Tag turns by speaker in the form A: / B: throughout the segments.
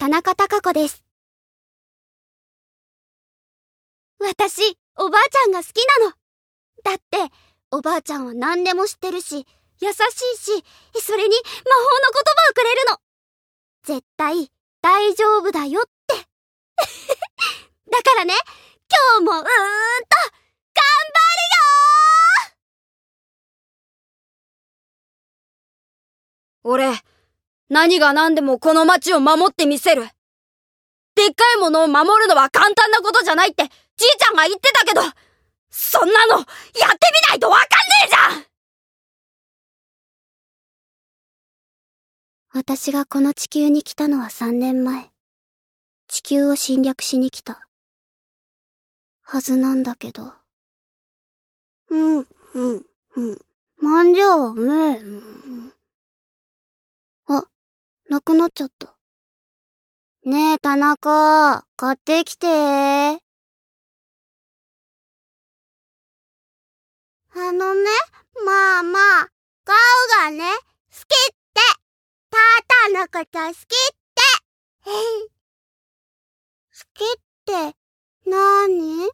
A: 田中貴子です。私、おばあちゃんが好きなの。だって、おばあちゃんは何でも知ってるし、優しいし、それに魔法の言葉をくれるの。絶対、大丈夫だよって。だからね、今日も頑張るよ
B: ー。俺、何が何でもこの町を守ってみせる。でっかいものを守るのは簡単なことじゃないってじいちゃんが言ってたけど、そんなのやってみないとわかんねえじゃん。
A: 私がこの地球に来たのは3年前。地球を侵略しに来たはずなんだけど。なんじゃおめえ。あ、なくなっちゃった。ねえ田中、買ってきてー。まあ、ガウがね、好きって。タタのこと好きって。好きってなーに？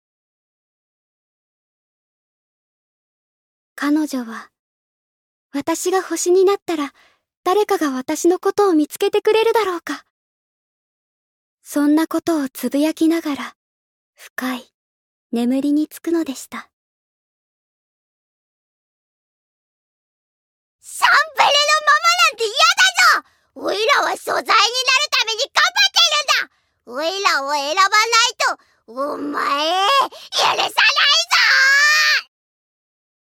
A: 彼女は、私が星になったら、誰かが私のことを見つけてくれるだろうか。そんなことをつぶやきながら、深い眠りにつくのでした。シャンプレのままなんて嫌だぞ！おいらは素材になるために頑張ってるんだ！おいらを選ばないと、お前、許さないぞ！